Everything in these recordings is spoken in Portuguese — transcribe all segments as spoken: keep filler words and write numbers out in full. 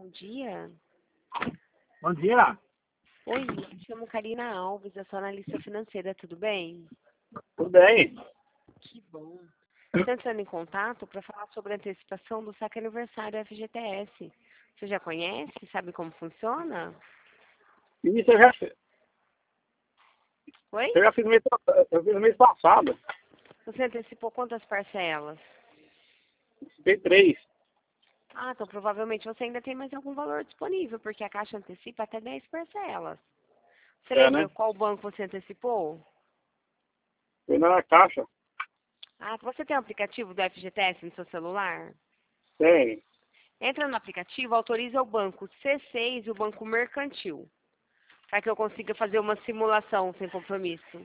Bom dia. Bom dia. Oi, me chamo Karina Alves, eu sou analista financeira, tudo bem? Tudo bem? Que bom. Estou entrando em contato para falar sobre a antecipação do saque aniversário F G T S. Você já conhece? Sabe como funciona? Isso eu já, fiz- Oi? eu já fiz mês, eu fiz mês passado. Você antecipou quantas parcelas? Fiz três. Ah, então provavelmente você ainda tem mais algum valor disponível, porque a Caixa antecipa até dez parcelas. Você É, lembra né? qual banco você antecipou? Fui na caixa. Ah, você tem o aplicativo do F G T S no seu celular? Tem. Entra no aplicativo, autoriza o banco C seis e o banco mercantil, para que eu consiga fazer uma simulação sem compromisso.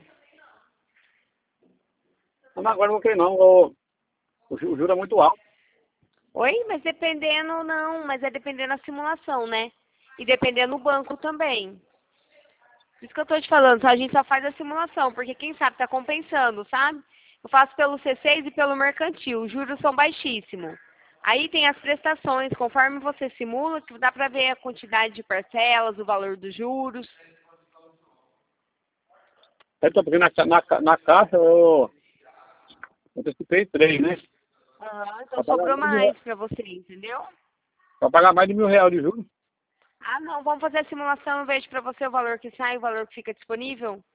Mas agora eu não querer não. O, o ju- o juro é muito alto. Oi? Mas dependendo, não, mas é dependendo da simulação, né? E dependendo do banco também. Por isso que eu tô te falando, só a gente só faz a simulação, porque quem sabe tá compensando, sabe? Eu faço pelo C seis e pelo mercantil, os juros são baixíssimos. Aí tem as prestações, conforme você simula, que dá pra ver a quantidade de parcelas, o valor dos juros. Eu tô porque na, ca- na, ca- na caixa eu eu antecipei três, né? Aham, então Pra pagar sobrou mais de, mil- mais pra você, entendeu? pra pagar mais de mil reais de juros. Ah, não, vamos fazer a simulação, eu vejo pra você o valor que sai, o valor que fica disponível.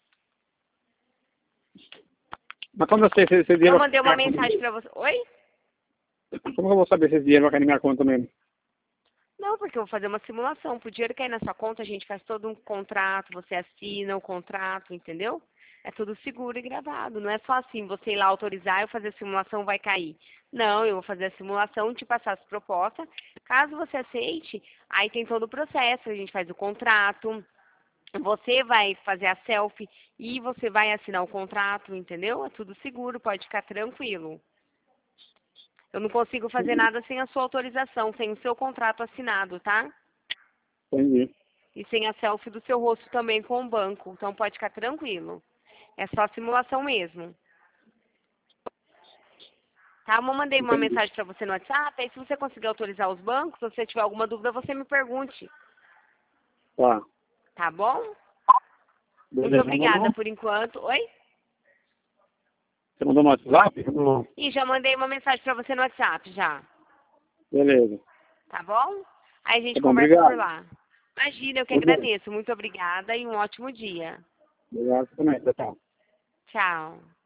Mas como eu sei se esse Eu dinheiro vai mandei uma cair na minha mensagem conta? pra você. Oi? Como eu vou saber se esse dinheiro vai cair na minha conta mesmo? Não, porque eu vou fazer uma simulação. Pro dinheiro cair na sua conta, a gente faz todo um contrato, você assina o contrato, entendeu? É tudo seguro e gravado. Não é só assim, você ir lá autorizar, eu fazer a simulação, vai cair. Não, eu vou fazer a simulação, te passar as propostas. Caso você aceite, aí tem todo o processo. A gente faz o contrato, você vai fazer a selfie e você vai assinar o contrato, entendeu? É tudo seguro, pode ficar tranquilo. Eu não consigo fazer nada sem a sua autorização, sem o seu contrato assinado, tá? Entendi. E sem a selfie do seu rosto também com o banco. Então pode ficar tranquilo. É só simulação mesmo. Tá? Eu mandei uma Entendi. mensagem para você no WhatsApp. Aí se você conseguir autorizar os bancos, se você tiver alguma dúvida, você me pergunte. Tá. Tá bom? Muito Beleza. Mandou obrigada não? por enquanto. Oi? Você mandou no WhatsApp? Não. E já mandei uma mensagem para você no WhatsApp, já. Beleza. Tá bom? Aí a Tá gente bom, conversa por obrigado. lá. Imagina, eu que Obrigado. agradeço. Muito obrigada e um ótimo dia. Obrigado também. Tchau, tchau. Tchau.